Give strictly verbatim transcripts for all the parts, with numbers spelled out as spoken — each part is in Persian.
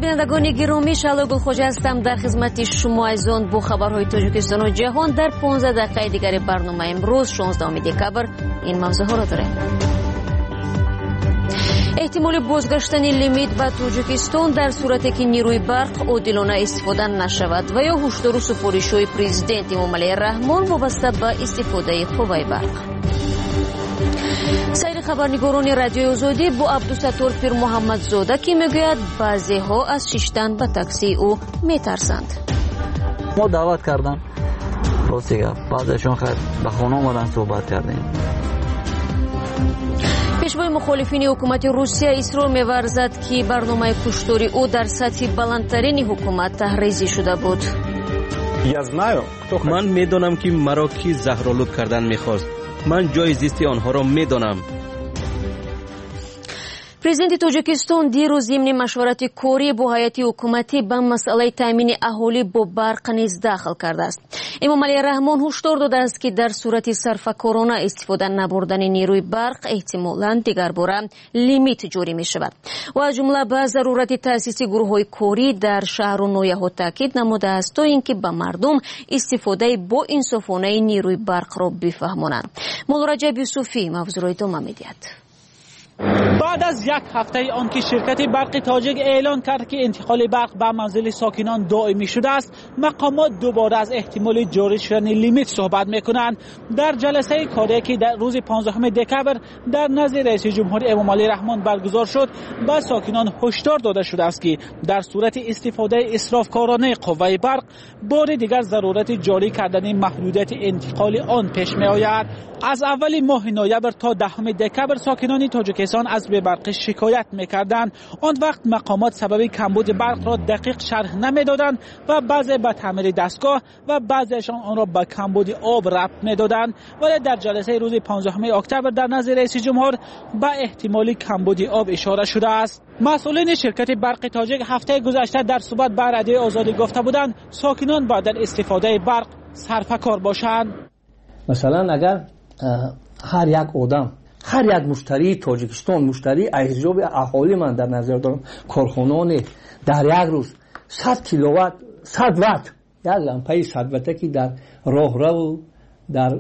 بینندگان گرامی، شعله گلخوجه هستم در خدمت شما ایزان با خبرهای تاجیکستان و جهان. در پانزده دقیقه دیگر برنامه امروز شانزدهم دکبر این موضوع ها را داریم. احتمال بازگشتن لیمیت به تاجیکستان در صورتی که نیروی برق عادلانه استفاده نشود و یا هشدار و سفارش‌های پرزیدنت امامعلی رحمان وابسته به استفاده قوه برق. سایر خبرنگاران رادیوی آزادی با عبدالستار پیر محمدزاده که میگوید بعضی ها از شیشتن به تاکسی او میترسند. ما دعوت کردن راستی بعضیشون خیلی به خانه اومدن صحبت کردیم. پیشوای مخالفین حکومت روسیه اصرار می‌ورزد که برنامه کشتاری او در سطح بلندترین حکومت تحریزی شده بود. من میدانم که مرا کی زهرآلود کردن می‌خواست. من جای زیستی آنها را میدانم. پرزیدنت تاجیکستان دیروز ضمن مشورت کاری با هیئت حکومتی به مسئله تامین اهالی با برق نیز داخل کرده است. امامعلی رحمان هشدار داده است که در صورت صرفه‌کارانه استفاده نبردن نیروی برق احتمالاً دیگر باره لیمیت جاری می شود و از جمله به ضرورت تأسیس گروه‌های کاری در شهر و ناحیه‌ها تاکید نموده است تا اینکه به مردم استفاده با انصافانه نیروی برق را بفهمانند. مولا رجب یوسفی موضوع را ادامه می‌دهد. بعد از یک هفته آنکه شرکت برق تاجیک اعلان کرد که انتقال برق به منزل ساکنان دائمی شده است، مقامات دوباره از احتمال جاری شدن لیمیت صحبت میکنند. در جلسه کاری که در روز پانزدهم دکبر در نزد رئیس جمهور امامعلی رحمان برگزار شد، به ساکنان هشدار داده شده است که در صورت استفاده اسرافکارانه قوه برق بار دیگر ضرورت جاری کردن محدودیت انتقال آن پیش می آید. از اول ماه نوامبر تا دهم دکبر ساکنان تاجیکستان از به برق شکایت میکردند. آن وقت مقامات سبب کمبود برق را دقیق شرح نمیدادند و بعضی به تعمیر دستگاه و بعضیشان آن را به کمبود آب ربط میدادند. ولی در جلسه روز پانزدهم اکتبر در نزد رئیس جمهور به احتمال کمبود آب اشاره شده است. مسئولین شرکت برق تاجیک هفته گذشته در صحبت با رادیوی آزادی گفته بودند ساکنان باید در استفاده برق صرفه‌کار باشند. مثلا اگر هر یک آدم، هر یک مشتری تاجیکستان، مشتری احزاب اهالی من در نظر دارم، کارخانه‌ای در یک روز صد کیلووات، صد وات، یک لامپه صد وات که در راهرو در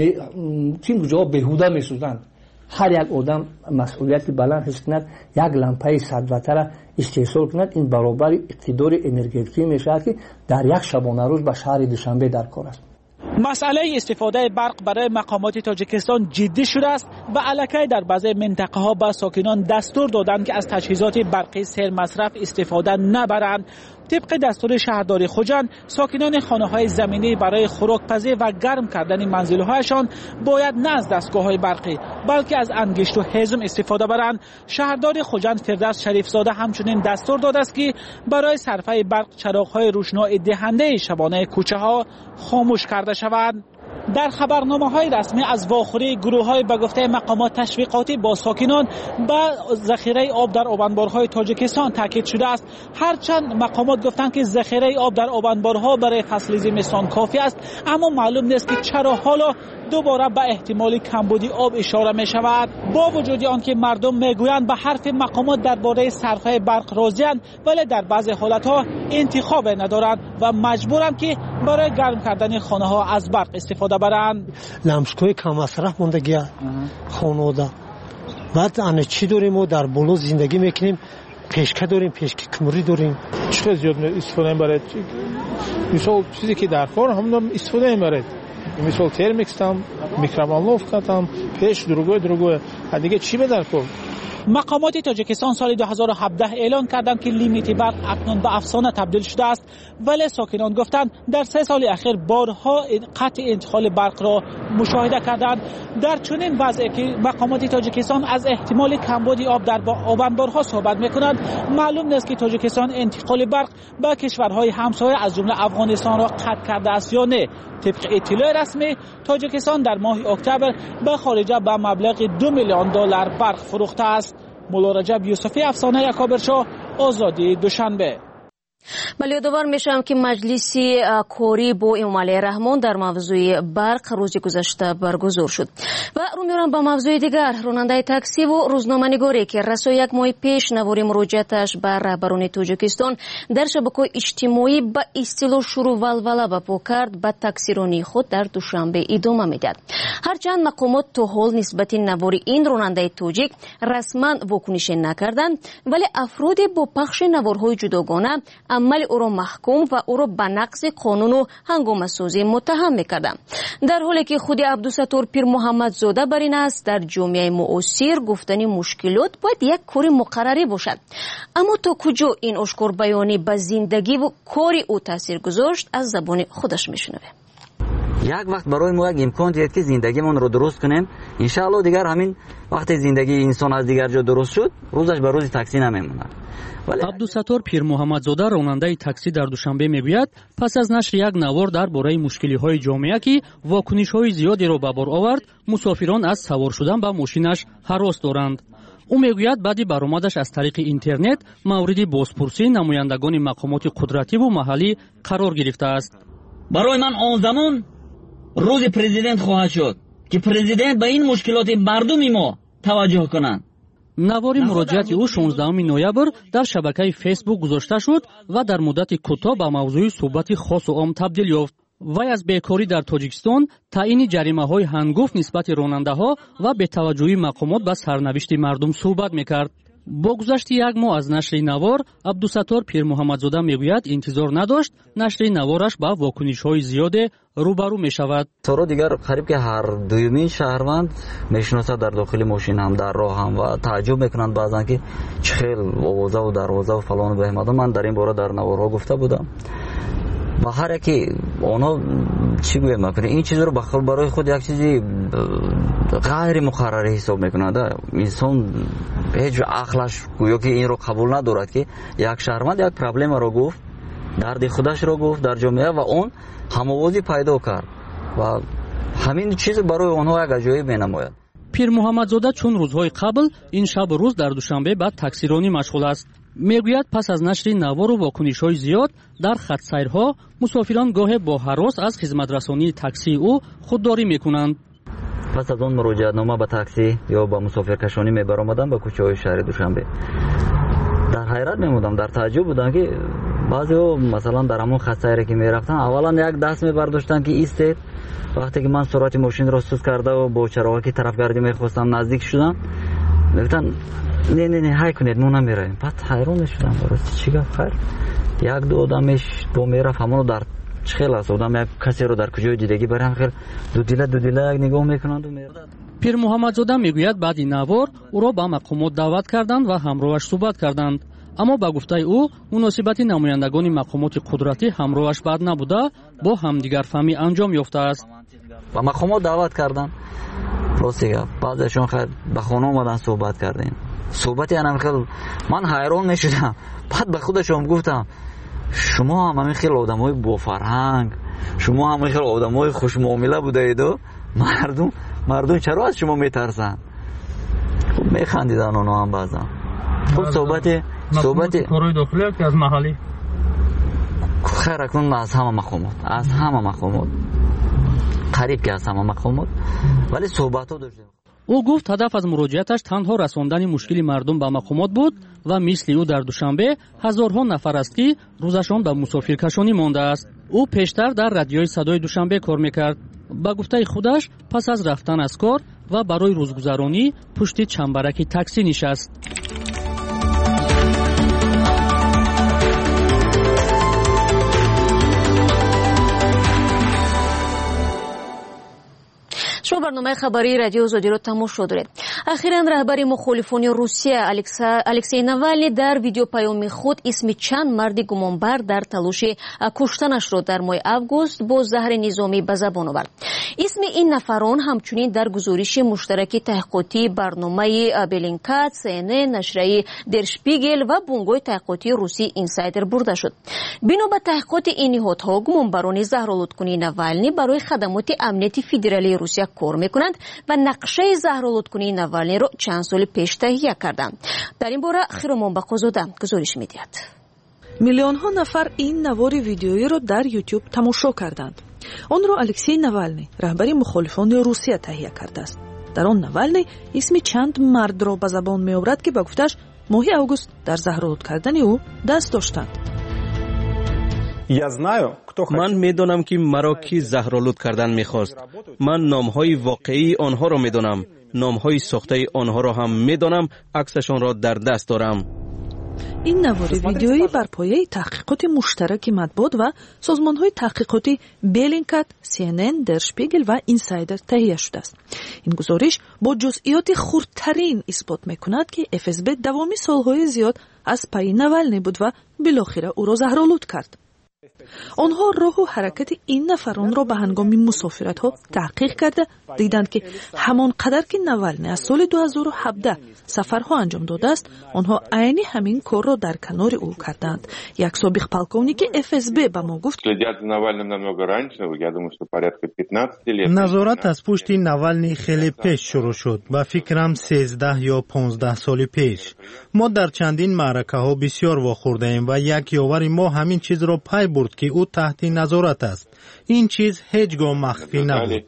تیم جا بهوده میسوزند، هر یک آدم مسئولیت بلند حس کند یک لامپه صد وات را استحصال کند، این برابر اقتدار انرژتیکی میشود که در یک شبانه روز به شهر دوشنبه در کار است. مسئله استفاده برق برای مقامات تاجیکستان جدی شده است و الکی در بعضی منطقه ها به ساکنان دستور دادند که از تجهیزات برقی سر مصرف استفاده نبرند. طبق دستور شهرداری خوجند، ساکنان خانه‌های زمینی برای خوراک‌پزی و گرم کردن منزل‌هایشان باید نه از دستگاه‌های برقی بلکه از انگشت و هیزم استفاده برند. شهرداری خوجند فردوس شریفزاده همچنین دستور داده است که برای صرفه برق چراغ‌های روشنایی دهنده شبانه کوچه‌ها خاموش کرده شوند. در خبرنامه‌های رسمی از واخوری گروه‌های به گفته مقامات تشویقاتی با ساکنان به ذخیره آب در آبانبارهای تاجیکستان تاکید شده است. هرچند مقامات گفتند که ذخیره آب در آبانبارها برای فصل زمستان کافی است، اما معلوم نیست که چرا حالا دوباره به احتمال کمبودی آب اشاره می شود. با وجود آنکه مردم میگویند به حرف مقامات درباره صرفه برق راضی‌اند، ولی در بعضی حالت‌ها انتخاب ندارند و مجبورند که برای گرم کردن خانه‌ها از برق استفاده برند. لمسکوی کم مصرف موندگی خانواده. بعد آن چی داریم ما در بلوز زندگی میکنیم، پیشکه داریم، پیشکه کمری داریم. چقدر زیاد استفاده میبرد. مثلا چیزی که در کار هم استفاده میبرد. مثلا ترمیکس هم، میکرووالوف کردم، پیش دروگوی دروگوی. دیگه چی به در کار؟ مقامات تاجیکستان سال دو هزار و هفده اعلان کردند که لیمیت برق اکنون به افسانه تبدیل شده است، ولی ساکنان گفتند در سه سال اخیر بارها قطع انتقال برق را مشاهده کردند. در چنین وضعی که مقامات تاجیکستان از احتمال کمبود آب در آبانبارها صحبت می‌کنند، معلوم نیست که تاجیکستان انتقال برق به کشورهای همسایه از جمله افغانستان را قطع کرده است یا نه. طبق اطلاع رسمی تاجیکستان در ماه اکتبر به خارجه به مبلغ دو میلیون دلار برق فروخته است. مولا رجب یوسفی، افسانه یکابرشاه، آزادی دوشنبه. بله یادآور میشم که مجلس کاری با امامعلی رحمان در موضوع برق روز گذشته برگزار شد و رو میارم به موضوع دیگر. راننده تاکسی و روزنامه‌نگاری که رسا یک ماه پیش نوار مراجعتش به رهبران تاجیکستان در شبکه‌های اجتماعی به اصطلاح شروع ولوله برپا کرد، به تاکسیرانی خود در دوشنبه ادامه میدهد. هرچند مقامات تا حال نسبت نوار این راننده تاجیک رسما واکنش نکردند، ولی افرادی با پخش نوارهای جداگانه عمل او را محکوم و او را به نقض قانون و هنگامه سازی متهم میکردند، در حالی که خود عبدالستار پیر محمد زاده بر این است در جامعه معاصر گفتن مشکلات باید یک کار مقرری باشد. اما تا کجا این آشکار بیانی به زندگی و کار او تاثیر گذاشت از زبان خودش میشنویم. یک وقت برای ما یک امکان دید که زندگیمون رو درست کنیم. انشاءالله دیگر همین وقتی زندگی انسان از دیگر جا درست شد، روزش به روز تاکسی نمیمونه. عبدالستار پیر محمد زاده راننده تاکسی در دوشنبه میگوید پس از نشر یک نوار درباره مشکلی‌های جامعه که واکنش‌های زیادی را به بار آورد، مسافران از سوار شدن به ماشینش هراس دارند. او میگوید بعد برآمدش از طریق اینترنت مورد بازپرسی نمایندگان مقامات قدرتی و محلی قرار گرفته است. برای من آن زمان روز پرزیدنت خواهد شد که پرزیدنت به این مشکلات مردم ما توجه کنند. نوار مراجعت او شانزدهم نوامبر در شبکه فیسبوک گذاشته شد و در مدت کوتاه به موضوع صحبت خاص و عام تبدیل یافت. وی از بیکاری در تاجیکستان، تعیین جریمه‌های هنگفت نسبت راننده‌ها و بی‌توجهی مقامات به سرنوشت مردم صحبت می‌کرد. با گذشت یک ماه از نشر نوار، عبدالستار پیر محمد زاده میگوید انتظار نداشت نشر نوارش با واکنش‌های زیاد روبرو می‌شود. تو دیگر قریب که هر دومین شهروند میشناسد در داخل ماشین هم در راه هم و تعجب میکنند بعضن که چه خیل آوازه و دروازه و فلان و بهمان. من در این باره در نوارها گفته بودم و هر کی اونا چی گویم میکنه این چیز رو بخل برای خود یک چیزی غیر مقرری حساب میکنه. انسان هیچ عقلش گویا که این رو قبول ندارد که یک شهروند یک پرابلم رو گفت، درد خودش رو گفت در جامعه و اون هموازی پیدا کرد و همین چیز برای اونها یک عجایب مینماید. پیر محمد زاده چون روزهای قبل این شب روز در دوشنبه بعد تاکسیرانی مشغول است. میگوید پس از نشر نوار و واکنش‌های زیاد در خط سیرها مسافران گاهی با هراس از خدمترسانی تاکسی او خودداری میکنند. پس از اون مراجعتنامه به تاکسی یا با مسافرکشانی میبرآمدم به کوچه‌های شهر دوشنبه. در حیرت میموندم، در تعجب بودم که بعضی‌ها مثلا در همون خط سیری که میرفتن اولا یک دست میبرداشتن که ایستید. وقتی که من سرعت ماشین را سوس کرده و با چراغی طرفگردی میخواستم نزدیک شدم، میگفتن نه نه نه های کنید ما نمیریم. بعد حیران شدم برای چی گفت خیر یک دو آدمش دو میرفت همونو در چخیل است آدم یک کسی رو در کجای دیدگی برام خیلی دو دیله دو دیله یک نگاه میکنند و میرد. پیر محمد زاده میگوید بعد این نوار او را به مقامات دعوت کردند و همراهش صحبت کردند، اما با گفته او مناسبت نمایندگان مقامات قدرتی همراهش بعد نبوده، با همدیگر فهمی انجام یافته است. و مقامات دعوت کردند راستی بعضیشون خیلی به خانه اومدن صحبت کردیم. صحبتی انم خیلی من حیران میشدم. بعد به خودشم گفتم شما هم همین خیلی آدمای با فرهنگ، شما هم خیلی آدمای خوش معامله بودید و مردم مردم چرا از شما میترسن؟ خب میخندیدن اونا هم بعضا. خب صحبت صحبت کارهای داخلی که از محلی خیر اکنون از همه مقامات از همه مقامات قریب که از همه مقامات ولی صحبت ها داشتیم. او گفت هدف از مراجعتش تنها رساندن مشکل مردم به مقامات بود و مثل او در دوشنبه هزارها نفر است که روزشان به مسافرکشانی مانده است. او پیشتر در رادیوی صدای دوشنبه کار میکرد. با گفته خودش پس از رفتن از کار و برای روزگذرانی پشت چنبرک تاکسی نشست. شما برنامه خبری رادیو آزادی رو تماشا دارید. اخیراً رهبر مخالفان روسیه الکسی ناوالنی در ویدیو پیام خود اسم چند مرد گمانبر در تلاش کشتنش را در ماه اوگوست با زهر نظامی به زبان آورد. اسم این نفران همچنین در گزارش مشترک تحقیقاتی برنامه بلینکات، سی ان ان، نشریه در شپیگل و بنگاه تحقیقاتی روسی اینسایدر برده شد. بنا به تحقیقات این نهادها گمانبران زهرآلودکنی ناوالنی برای خدمات امنیت فدرالی روسیه کار میکنند و نقشه زهرآلودکنی ناوالنی را چند سال پیش تهیه کردند. در این باره خیرمان بقازاده گزارش میدهد. миллионҳо нафар ин навори видеоиро дар YouTube тамошо карданд. онро Алексей Навальный, раҳбари мухолифони Русия таҳия кардааст. дар он Навальный исми чанд мардро ба забон меоврад ки ба гуфташ моҳи август дар заҳролуд кардани ӯ даст доштанд. ман медонам ки маро кӣ заҳролуд кардан мехост. ман номҳои воқеии онҳоро медонам, номҳои сохтаи онҳоро ҳам медонам, аксашонро дар даст дорам. ин навори видеоӣ бар пояи таҳқиқоти муштараки матбуот ва созмонҳои таҳқиқоти Bellingcat, си эн эн, Der Spiegel ва Insider таҳия шудааст. ин гузориш бо ҷузъиёти хурдтарин исбот мекунад ки эф эс бэ давоми солҳои зиёд аз пайи Навальный буд ва билохира ӯро заҳролуд кард. онҳо роҳу ҳаракати ин нафаронро ба ҳангоми мусофиратҳо таҳқиқ карда диданд ки ҳамон қадар ки Навальный аз соли ду ҳазору ҳабдаҳ сафарҳо анҷом додааст, онҳо айни ҳамин корро дар канори ӯ карданд. як собиқ полковники эф эс бэ ба мо гуфт: назорат аз пушти Навальный хеле пеш шурӯъ шуд, ба фикрам сездаҳ ё понздаҳ соли пеш. мо дар чандин маъракаҳо бисёр вохӯрдаем ва як ёвари мо ҳамин чизро пай бурд ки ӯ таҳти назорат аст. ин чиз ҳеҷ гоҳ махфӣ набуд.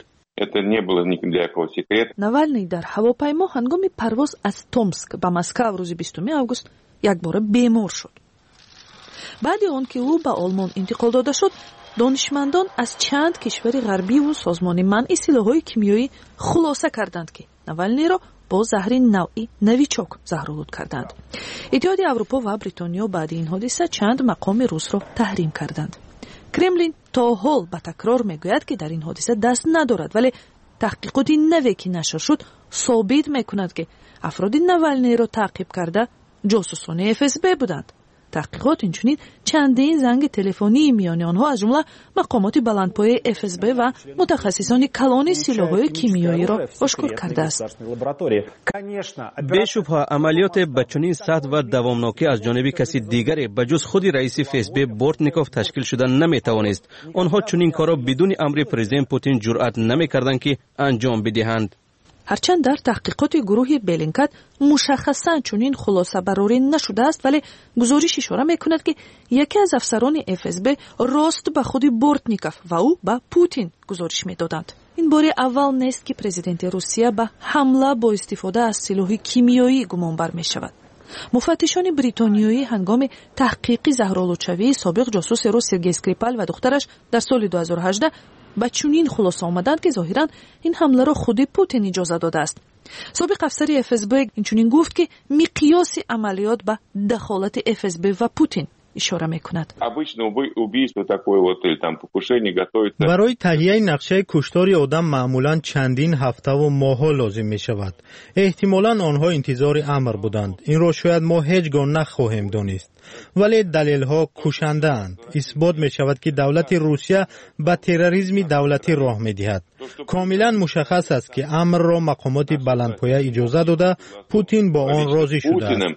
Навальный дар ҳавопаймо ҳангоми парвоз аз Томск ба Москав рӯзи бистуми август якбора бемор шуд. баъди он ки ӯ ба Олмон интиқол дода шуд, донишмандон аз чанд кишвари ғарбиву созмони манъи силоҳҳои кимиёӣ хулоса карданд ки Навальныйро бо заҳри навъи новичок заҳролуд карданд. иттиҳоди Аврупо ва Бритониё баъди ин ҳодиса чанд мақоми русро таҳрим карданд. Кремлин то ҳол ба такрор мегӯяд ки дар ин ҳодиса даст надорад, вале таҳқиқоти наве ки нашр шуд собит мекунад ки афроди Навальныйро таъқиб карда ҷосусони эф эс бэ буданд. таҳқиқот инчунин чандин занги телефонии миёни онҳо аз ҷумла мақомоти баландпояи эф эс бэ ва мутахассисони калони силоҳҳои кимиёиро ошкор кардааст. бешубҳа амалиёте ба чунин сатҳ ва давомнокӣ аз ҷониби каси дигаре ба ҷуз худи раиси эф эс бэ Бортников ташкил шуда наметавонист. онҳо чунин корро бидуни амри президент Путин ҷуръат намекарданд ки анҷом бидиҳанд. ҳарчанд дар таҳқиқоти гурӯҳи Bellingcat мушаххасан чунин хулосабарорӣ нашудааст, вале гузориш ишора мекунад ки яке аз афсарони эф эс бэ рост ба худи Бортников ва ӯ ба Путин гузориш медоданд. ин бори аввал нест ки президенти Русия ба ҳамла бо истифода аз силоҳи кимиёӣ гумонбар мешавад. муфаттишони бритониёӣ ҳангоми таҳқиқи заҳролудшавии собиқ ҷосуси рус Сергей Скрипал ва духтараш дар соли ду ҳазору ҳаждаҳ ба чунин хулоса омаданд ки зоҳиран ин ҳамларо худи Путин иҷоза додааст. собиқ афсари эф эс бэ инчунин гуфт ки миқёси амалиёт ба дахолати эф эс бэ ва Путин ишора мекунад. барои таҳияи нақшаи куштори одам маъмулан чандин ҳафтаву моҳҳо лозим мешавад. эҳтимолан онҳо интизори амр буданд. инро шояд мо ҳеҷ гоҳ нахоҳем донист, вале далелҳо кушандаанд. исбот мешавад ки давлати Русия ба терроризми давлатӣ роҳ медиҳад. комилан мушаххас аст ки амрро мақомоти баландпоя иҷоза дода, Путин бо он розӣ шудааст.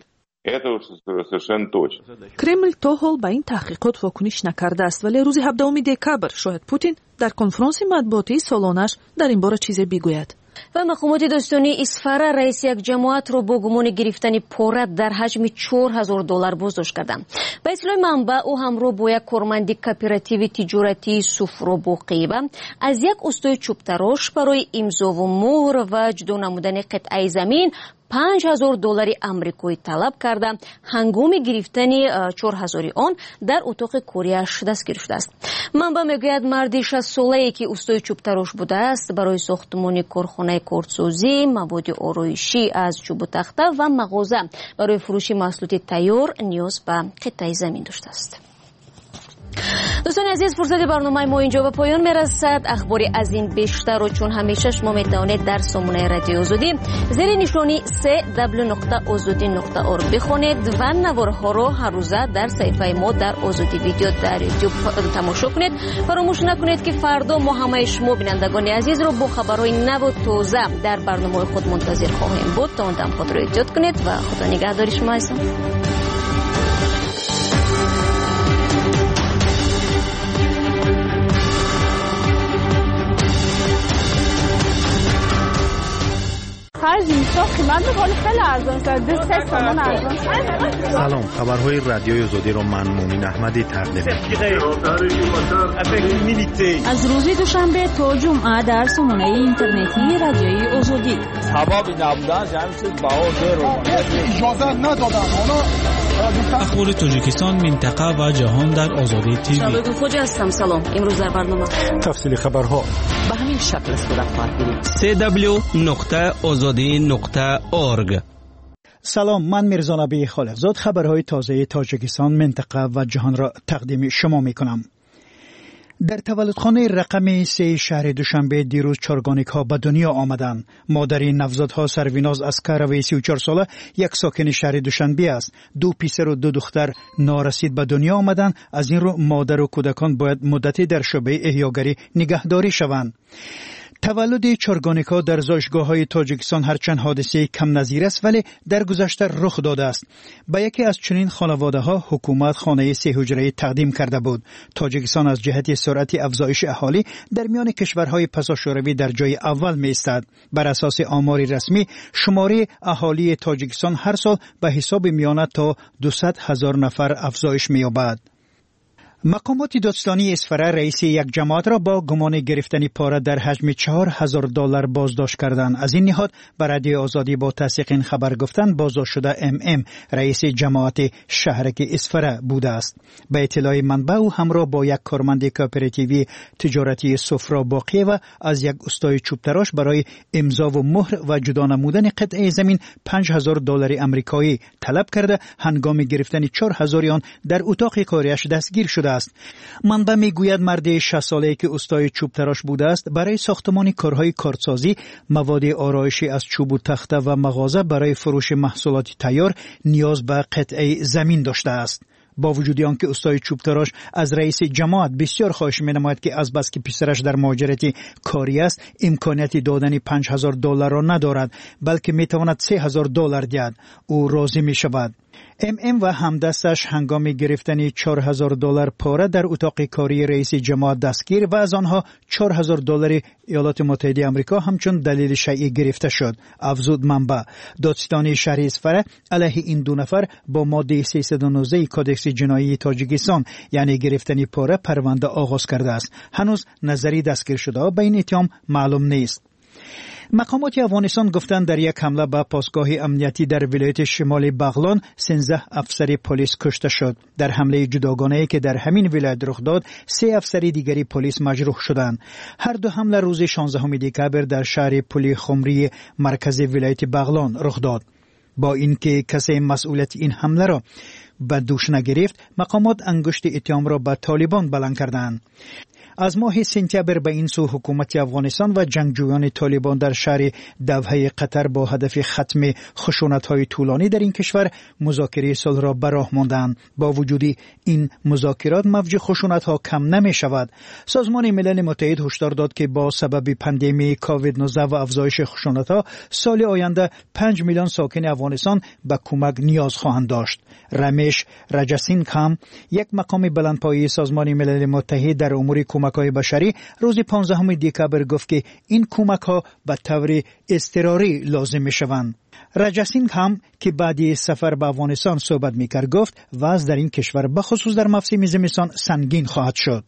Кремл то ҳол ба ин таҳқиқот вокуниш накардааст, вале рӯзи ҳабдуми декабр шояд Путин дар конфронси матбуотии солонааш дар ин бора чизе бигӯяд. ва мақомоти достони Исфара раиси як ҷамоатро бо гумони гирифтани пора дар ҳаҷми чор ҳазор доллар боздошт карданд. ба ислои манбаъ ӯ ҳамроҳ бо як корманди кооперативи тиҷоратии Суфробоқиева аз як устои чӯбтарош барои имзову муҳр ва ҷудо намудани қитъаи замин панҷ ҳазор доллари амрикоӣ талаб карда ҳангоми гирифтани чор ҳазори он дар утоқи корияш дастгир шудааст. манбаъ мегӯяд марди шастсолае ки устои чӯбтарош будааст барои сохтмони корхонаи кортсозӣ, маводи ороишӣ аз чӯбу тахта ва мағоза барои фурӯши маҳсулоти тайёр ниёз ба қитъаи замин доштааст. дӯстони азиз, фурсати барномаи мо инҷо ба поён мерасад. ахбори аз ин бештарро чун ҳамеша шумо метавонед дар сомонаи радиои озодӣ зери нишони се дабл ю нуқта озодӣ нуқта орг бихонед ва наворҳоро ҳаррӯза дар саҳифаи мо дар озодӣ видео дар ютуб тамошо кунед. фаромӯш накунед ки фардо мо ҳамаи шумо бинандагони азизро бо хабарҳои наву тоза дар барномаҳои худ мунтазир хоҳем буд. то он дам худро эҳтиёт кунед ва худо нигаҳдори шумо азизон. خرج میشه قیمت ولی خیلی ارزان شده سه تومن ارزان. سلام، خبرهای رادیوی آزادی رو من مومین احمدی تقدیم می‌کنم. از روز دوشنبه تا جمعه در سامانه اینترنتی رادیوی آزادی. سبب نبودن جمعیت باور رو اجازه ندادن. اخبار تاجیکستان، منطقه و جهان در آزادی تیوی. شبکه خوج هستم. سلام. امروز در برنامه تفصیل خبرها به همین شکل صورت خواهد گرفت. سی دبلیو نقطه آزادی نقطه اورگ. سلام، من میرزا نبی خالقزاد خبرهای تازه تاجیکستان، منطقه و جهان را تقدیم شما میکنم. در تولدخانه رقم سه شهر دوشنبه دیروز چارگانیک ها به دنیا آمدند. مادر نوزادها سرویناز اسکروی سی و چهار ساله یک ساکن شهر دوشنبه است. دو پسر و دو دختر نارسید به دنیا آمدند. از این رو مادر و کودکان باید مدتی در شعبه احیاگری نگهداری شوند. تولد چارگانیکا در زایشگاه‌های تاجیکستان هرچند حادثه کم نظیر است ولی در گذشته رخ داده است. به یکی از چنین خانواده‌ها حکومت خانه سه حجره‌ای تقدیم کرده بود. تاجیکستان از جهت سرعت افزایش اهالی در میان کشورهای پساشوروی در جای اول می‌ایستد. بر اساس آمار رسمی شماره اهالی تاجیکستان هر سال به حساب میانه تا دویست هزار نفر افزایش می‌یابد. مقامات دادستانی اصفهان رئیس یک جماعت را با گمان گرفتن پاره در حجم چهار هزار دلار بازداشت کردند. از این نهاد بر رادیو آزادی با تصدیق این خبر گفتند بازداشت شده ام ام رئیس جماعت شهرک اصفهان بوده است. به اطلاع منبع او همراه با یک کارمند کوآپراتیو تجارتی سفرا باقی و از یک استای چوبتراش برای امضا و مهر و جدا نمودن قطعه زمین پنج هزار دلار آمریکایی طلب کرده هنگام گرفتن چهار هزار آن در اتاق کاریش دستگیر شده است. منبع میگوید مرد شصت ساله‌ای که استای چوب تراش بوده است برای ساختمان کارهای کارسازی، مواد آرایشی از چوب و تخته و مغازه برای فروش محصولات تیار نیاز به قطعه زمین داشته است. با وجود آنکه استای چوب تراش از رئیس جماعت بسیار خواهش می‌نماید که از بس که پسرش در مهاجرت کاری است امکانیت دادن پنج هزار دلار را ندارد بلکه میتواند سه هزار دلار دهد، او راضی میشود. ام ام و همدستش هنگام گرفتن چهار هزار دلار پاره در اتاق کاری رئیس جماعت دستگیر و از آنها چهار هزار دلار ایالات متحده آمریکا همچون دلیل شیعی گرفته شد. افزود منبع دادستانی شهر اصفهان علیه این دو نفر با ماده سیصد و نوزده کادکس جنایی تاجیکستان یعنی گرفتن پاره پرونده آغاز کرده است. هنوز نظری دستگیر شده به این اتهام معلوم نیست. مقامات افغانستان گفتند در یک حمله به پاسگاه امنیتی در ولایت شمال بغلان سیزده افسر پلیس کشته شد. در حمله جداگانه‌ای که در همین ولایت رخ داد سه افسر دیگری پلیس مجروح شدند. هر دو حمله روز شانزدهم دکامبر در شهر پلی خمری مرکز ولایت بغلان رخ داد. با اینکه کسی مسئولیت این حمله را به دوش نگرفت، مقامات انگشت اتهام را به طالبان بلند کردند. از ماه سپتامبر به این سو حکومت افغانستان و جنگجویان طالبان در شهر دوحه قطر با هدف ختم خشونت‌های طولانی در این کشور مذاکره صلح را به راه ماندند. با وجود این مذاکرات موج خشونت‌ها کم نمی‌شود. سازمان ملل متحد هشدار داد که با سبب پاندمی کووید نوزده و افزایش خشونت‌ها سال آینده پنج میلیون ساکن افغانستان به کمک نیاز خواهند داشت. رمیش رجاسینگ هم یک مقام بلندپایه سازمان ملل متحد در امور کمک‌های بشری روز پانزدهم دکامبر گفت که این کمک‌ها به طور اضطراری لازم می‌شوند. رجاسینگ هم که بعد سفر به افغانستان صحبت می‌کرد گفت وضع در این کشور به خصوص در موسم زمستان سنگین خواهد شد.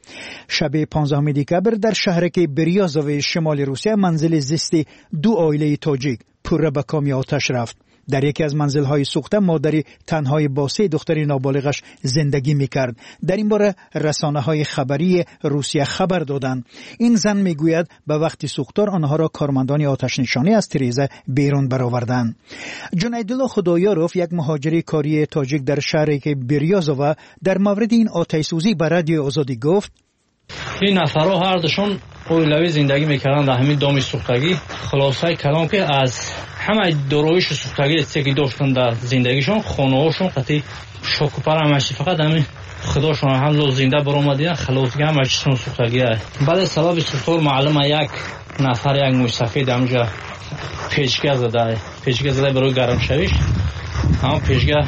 شب پانزدهم دکامبر در شهرک بریازوف شمال روسیه منزل زیست دو عائله تاجیک پر به کامی آتش رفت. در یکی از منزل‌های سوخته مادری تنهای با سه دختر نابالغش زندگی می‌کرد. در این باره رسانه‌های خبری روسیه خبر دادند. این زن می‌گوید به وقت سوختار آنها را کارمندان آتش نشانی از تریزه بیرون برآوردند. جنیدالله خدایاروف یک مهاجر کاری تاجیک در شهر بریازوف در مورد این آتش سوزی به رادیو آزادی گفت: این نفرها هر دوشون اولوی زندگی می‌کردند در همین دام سوختگی. خلاصه کلام که از همه درویش سوختگی چیزی که داشتن در زندگیشون خانه‌هاشون قطعی شوک و پر همش فقط همین خداشون هم لو زنده برآمدن خلاصگی همش سوختگی است. بعد سبب سوختار معلومه یک نفر یک موش سفید همونجا پیچگاه زده پیچگاه زده برای گرم شویش اما پیچگاه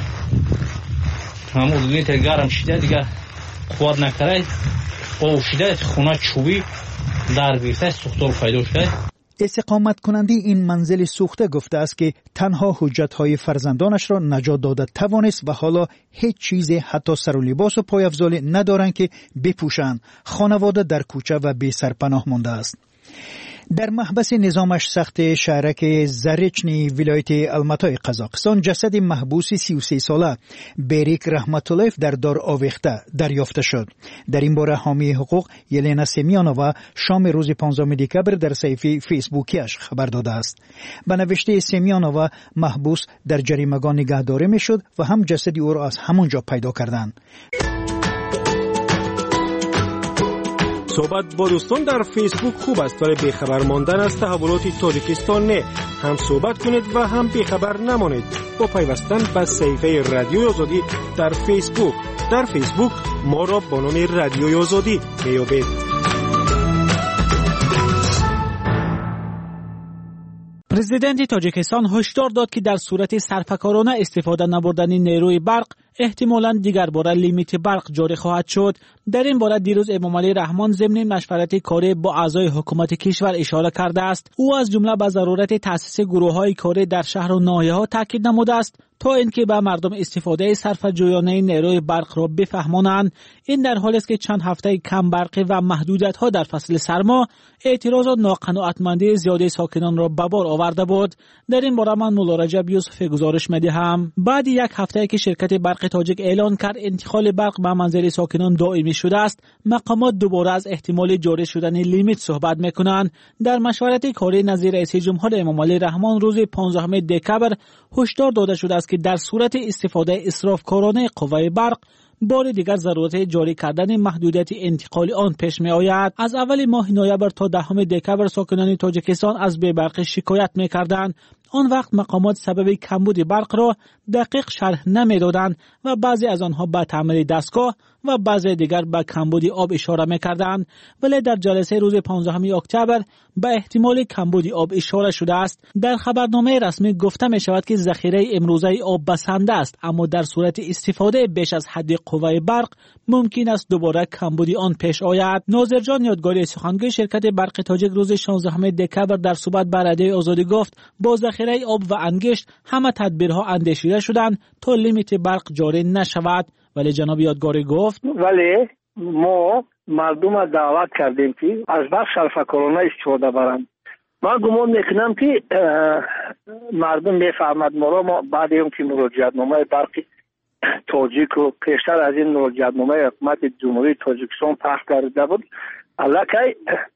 هم اولین تر گرم شده دیگه قوت نکرده او شده خونه چوبی در گرفته سوختار پیدا شده. استقامت کننده این منزل سوخته گفته است که تنها حجتهای فرزندانش را نجات داده توانست و حالا هیچ چیز حتی سر و لباس و پایافزال ندارند که بپوشند. خانواده در کوچه و بی سرپناه مانده است. در محبس نظامش سخت شهرک زرچنی ولایت الماتای قزاقستان جسد محبوس سی و سه ساله بریک رحمت الله در دار آویخته دریافته شد. در این باره حامی حقوق یلینا سمیانووا شام روز پانزدهم دکبر در صفحه فیسبوکیش خبر داده است. به نوشته سمیانووا محبوس در جریمه‌گاه نگهداری میشد و هم جسد او را از همونجا پیدا کردند. صحبت با دوستان در فیسبوک خوب است ولی بیخبر ماندن از تحولات تاجیکستان نه. هم صحبت کنید و هم بیخبر نمانید با پیوستن به صفحه رادیوی آزادی در فیسبوک. در فیسبوک ما را با نام رادیوی آزادی میابید. پرزیدنت تاجیکستان هشدار داد که در صورت سرفکارانه استفاده نبردن نیروی برق احتمالاً دیگر باره لیمیت برق جاری خواهد شد. در این باره دیروز امامعلی رحمان ضمن مشورت کاری با اعضای حکومت کشور اشاره کرده است. او از جمله به ضرورت تأسیس گروه‌های کاری در شهر و ناحیه‌ها تاکید نموده است تا اینکه به مردم استفاده صرفه‌جویانه نیروی برق را بفهمانند. این در حالی است که چند هفته کم برقی و محدودیت‌ها در فصل سرما اعتراض و ناقناعتمندی زیاد ساکنان را به بار آورده بود. در این باره من مولا رجب یوسف گزارش می‌دهم. بعد یک هفته که شرکت برق تاجیک اعلان کرد انتقال برق به منزل ساکنان دائمی شده است، مقامات دوباره از احتمال جاری شدن لیمیت صحبت می‌کنند. در مشورت کاری نظیر رئیس جمهور امامعلی رحمان روز پانزدهم دکبر هشدار داده شده است که در صورت استفاده اسرافکارانه قوه برق بار دیگر ضرورت جاری کردن محدودیت انتقال آن پیش می آید. از اول ماه نوامبر تا دهم دکبر ساکنان تاجیکستان از بی برق شکایت می کردند. آن وقت مقامات سبب کمبود برق را دقیق شرح نمی دادند و بعضی از آنها به تعمیر دستگاه و بعضی دیگر به کمبود آب اشاره می کردند. ولی در جلسه روز پانزدهم اکتبر به احتمال کمبود آب اشاره شده است. در خبرنامه رسمی گفته می شود که ذخیره امروزه آب بسنده است، اما در صورت استفاده بیش از حد قوه برق ممکن است دوباره کمبود آن پیش آید. ناظر جان یادگاری سخنگوی شرکت برق تاجیک روز شانزدهم دکبر در صحبت با رادیوی آزادی گفت با ذخیره آب و انگشت همه تدبیرها اندیشیده شدند تا لیمیت برق جاری نشود. ولی جناب یادگاری گفت ولی ما مردم را دعوت کردیم که از برق صرفه‌کارانه استفاده برند. من گمان میکنم که مردم میفهمد ما را. ما بعد این که مراجعتنامه برق تاجیک و پیشتر از این مراجعتنامه حکومت جمهوری تاجیکستان پخش کرده بود، الکی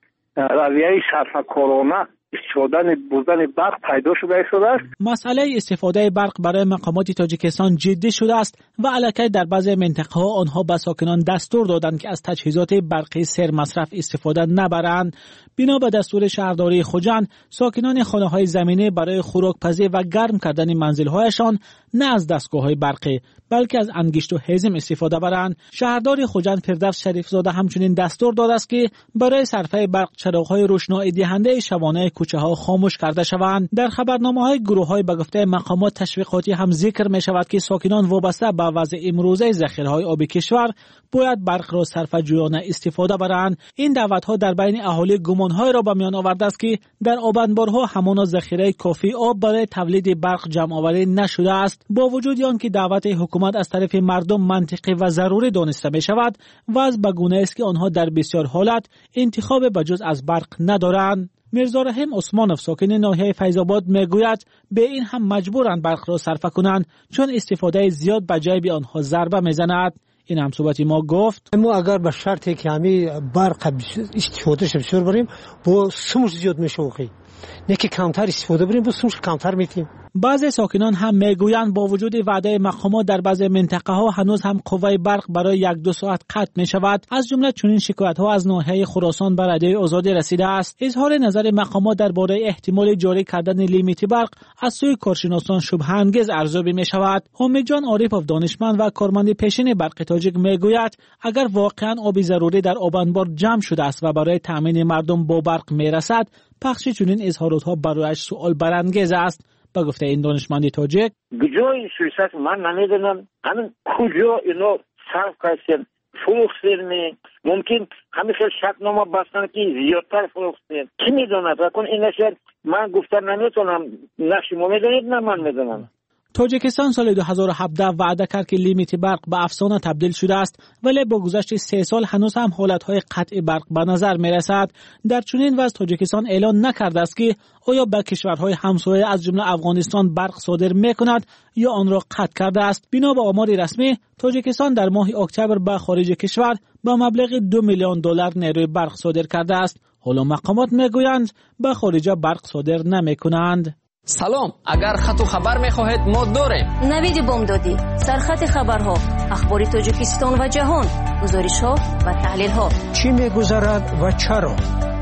رویه صرفه‌کارانه استفاده بردن برق پیدا شده است. مسئله استفاده برق برای مقامات تاجیکستان جدی شده است و الکی در بعضی منطقه ها آنها به ساکنان دستور دادند که از تجهیزات برقی سر مصرف استفاده نبرند. بنا به دستور شهرداری خوجند، ساکنان خانه های زمینی برای خوراکپزی و گرم کردن منزل هایشان نه از دستگاه های برقی بلکه از انگشت و هیزم استفاده برند. شهرداری خوجند فردوس شریف زاده همچنین دستور داده است که برای صرفه برق چراغ های روشنایی دهنده شبانه کوچه ها خاموش کرده شوند. در خبرنامه های گروه های به گفته مقامات تشویقاتی هم ذکر می شود که ساکنان وابسته به وضع امروزه ذخیره های آب کشور باید برق را صرفه‌جویانه استفاده برند. این دعوت ها در بین اهالی گمان های را به میان آورده است که در آبانبارها همانا ذخیره کافی آب برای تولید برق جمع آوری نشده است. با وجود آنکه دعوت حکومت از طرف مردم منطقی و ضروری دانسته می شود، وضع به گونه است که آنها در بسیار حالت انتخاب بجز از برق ندارند. میرزا رحیم عثمانوف ساکن ناحیه فیض‌آباد میگوید به این هم مجبورند برق را صرفه کنند چون استفاده زیاد به جیب آنها ضربه میزند. این هم صحبت ما گفت ما اگر به شرطی که همی برق استفاده شه بسیار بریم با سومش زیاد میشوخی نه که کمتر استفاده بریم با سومش کمتر میتیم. بعضی ساکنان هم میگویند با وجود وعده مقامات در بعضی منطقه ها هنوز هم قوه برق برای یک دو ساعت قطع می شود. از جمله چنین شکایت ها از ناحیه خراسان به رادیوی آزادی رسیده است. اظهار نظر مقامات درباره احتمال جاری کردن لیمیت برق از سوی کارشناسان شبهه انگیز ارزیابی می شود. حامد جان عارفوف دانشمند و کارمند پیشین برق تاجیک میگوید اگر واقعا آب ضروری در آبانبار جمع شده است و برای تامین مردم با برق می رسد، پخش چنین اظهارات ها برایش سوال برانگیز است. با گفته این دانشمند تاجیک کجا این سیاست من نمیدونم، همین کجا اینو صرف کردن فروختیم، ممکن همین خیلی شرطنامه بستن که زیادتر فروختیم. کی میدونه؟ فکر این نشه من گفتن نمیتونم، نه شما میدونید نه من میدونم. تاجیکستان سال دو هزار و هفده وعده کرد که لیمیت برق به افسانه تبدیل شده است، ولی با گذشت سه سال هنوز هم حالتهای قطع برق به نظر می رسد. در چنین وضع تاجیکستان اعلان نکرده است که آیا به کشورهای همسایه از جمله افغانستان برق صادر می کند یا آن را قطع کرده است. بنا به آمار رسمی، تاجیکستان در ماه اکتبر به خارج کشور به مبلغ دو میلیون دلار نیروی برق صادر کرده است. حالا مقامات میگویند به خارج برق صادر نمی کنند. سلام، اگر خط و خبر میخواهید ما داریم. نوید بامدادی، سرخط خبرها، اخبار تاجیکستان و جهان، گزارش ها و تحلیل ها. چی میگذرد و چرا؟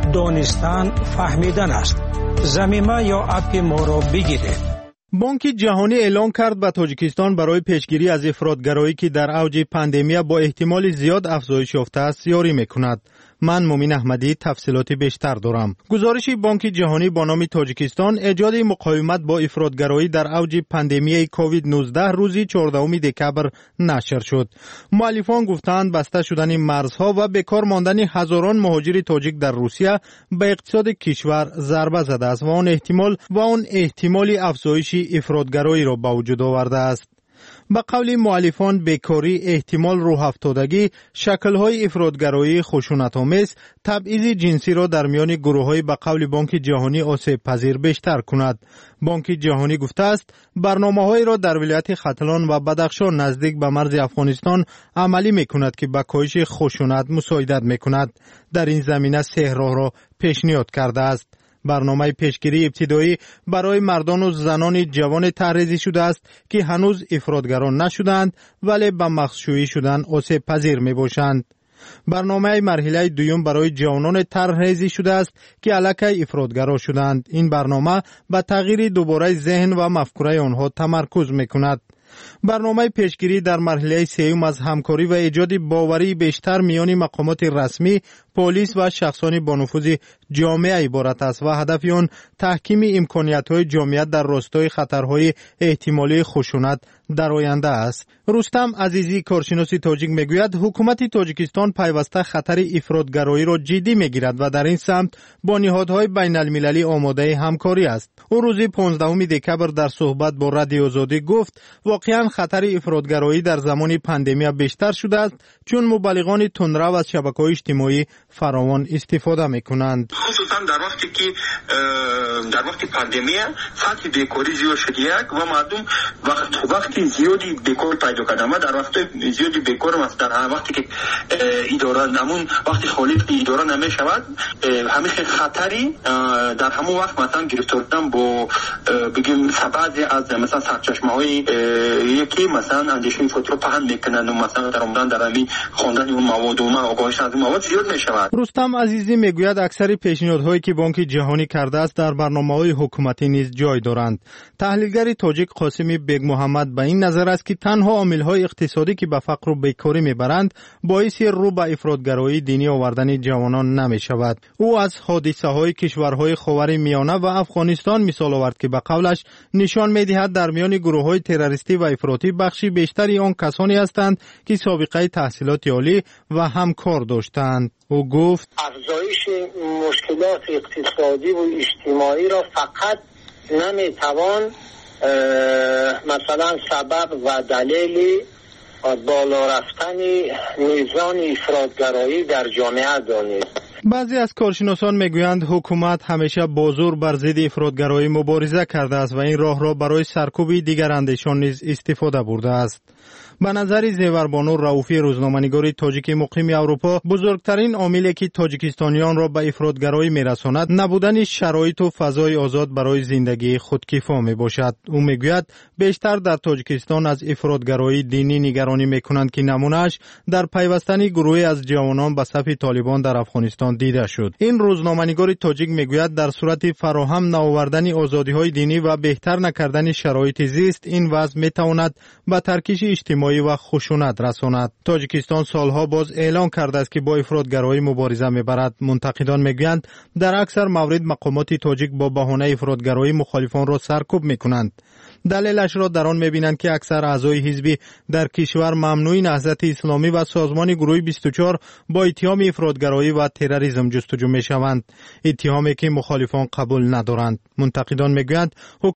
دانستن فهمیدن است. زمینه یا اپ ما را بگیرید. بانک جهانی اعلام کرد به تاجیکستان برای پیشگیری از افراطگرایی که در اوج پاندمی با احتمال زیاد افزایش یافته است یاری میکند. من مومین احمدی تفصیلات بیشتر دارم. گزارش بانک جهانی با نام تاجیکستان ایجاد مقاومت با افراطگرایی در اوج پاندمی کووید نوزده روزی چهاردهم دکبر نشر شد. مؤلفان گفتند بسته شدن مرزها و بیکار ماندن هزاران مهاجر تاجیک در روسیه به اقتصاد کشور ضربه زده است و آن احتمال و آن احتمالی افزایش افراطگرایی را به وجود آورده است. به قول مؤلفان بیکاری، احتمال روح افتادگی، شکل‌های افراطگرایی خشونت‌آمیز، تبعیض جنسی را در میان گروه‌های به قول بانک جهانی آسیب پذیر بیشتر کند. بانک جهانی گفته است برنامه‌هایی را در ولایت ختلان و بدخشان نزدیک به مرز افغانستان عملی می‌کند که به کاهش خشونت مساعدت می‌کند. در این زمینه سه راه را پیشنهاد کرده است. برنامه پیشگیری ابتدایی برای مردان و زنان جوان تحریزی شده است که هنوز افراطگران نشدند ولی به مخشویی شدن آسیب پذیر می باشند. برنامه مرحله دوم برای جوانان تحریزی شده است که علیه افراطگرا شدند. این برنامه به تغییر دوباره ذهن و مفکوره آنها تمرکز می کند. برنامه پیشگیری در مرحله سوم از همکاری و ایجاد باوری بیشتر میان مقامات رسمی، پلیس و شخصان با نفوذ جامعه عبارت است و هدف آن تحکیم امکانیت‌های جامعیت در راستای خطرهای احتمالی خشونت در آینده است. رستم عزیزی کارشناس تاجیک میگوید حکومت تاجیکستان پیوسته خطر افراطگرایی را جدی میگیرد و در این سمت با نهادهای بین المللی آماده همکاری است. او روز پانزدهم دکبر در صحبت با رادیو آزادی گفت واقعا خطر افراطگرایی در زمان پاندمی بیشتر شده است چون مبلغان تندرو از شبکه‌های اجتماعی فراوان استفاده میکنند. خصوصا در وقتی که در وقت پاندمی سطح بیکاری زیاد شده یک و مردم وقت وقتی زیادی بیکار پیدا کردن و در وقت زیادی بیکار مثلا در وقتی که اداره نمون وقتی خالی اداره نمیشود همین خطری در همون وقت مثلا گرفتاردن با بگیم بعضی از مثلا سرچشمه‌های یکی مثلا اندیشه فوتو پهن میکنن و مثلا در عمران در همین خواندن اون مواد و آگاهی از مواد زیاد میشود. رستم عزیزی میگوید اکثر پیشنهادهایی که بانک جهانی کرده است در برنامه‌های حکومتی نیز جای دارند. تحلیلگر تاجیک قاسمی بیگ محمد به این نظر است که تنها عامل‌های اقتصادی که به فقر و بیکاری میبرند باعث رو به افراطگرایی دینی آوردن جوانان نمیشود. او از حادثه‌های کشورهای خاور میانه و افغانستان مثال آورد که به قولش نشان می‌دهد در میان گروه‌های تروریستی و افراطی بخشی بیشتری آن کسانی هستند که سابقه تحصیلات عالی و همکار داشتند. او گفت افزایش مشکلات اقتصادی و اجتماعی را فقط نمیتوان مثلا سبب و دلیل بالا رفتن میزان افراطگرایی در جامعه دانید. بعضی از کارشناسان میگویند حکومت همیشه با زور بر ضد افراطگرایی مبارزه کرده است و این راه را برای سرکوب دیگر اندیشان نیز استفاده برده است. به نظر زیوربانو رؤوفی روزنامه‌نگار تاجیک مقیم اروپا بزرگترین عاملی که تاجیکستانیان را به افراطگرایی میرساند نبودن شرایط و فضای آزاد برای زندگی خودکفا میباشد. او میگوید بیشتر در تاجیکستان از افراطگرایی دینی نگرانی میکنند که نمونهش در پیوستن گروهی از جوانان به صف طالبان در افغانستان دیده شد. این روزنامه‌نگار تاجیک میگوید در صورت فراهم نآوردن آزادی‌های دینی و بهتر نکردن شرایط زیست این وضع میتواند به ترکیش اجتماعی و خشونت رساند. تاجیکستان سالها باز اعلان کرده است که با افراطگرایی مبارزه میبرد. منتقدان میگویند در اکثر موارد مقامات تاجیک با بهانه افراطگرایی مخالفان را سرکوب میکنند. دلیلش را در آن می‌بینند که اکثر اعضای حزبی در کشور ممنوع نهضت اسلامی و سازمان گروه بیست و چهار با اتهام افراطگرایی و تروریسم جستجو می‌شوند، اتهامی که مخالفان قبول ندارند. منتقدان می‌گویند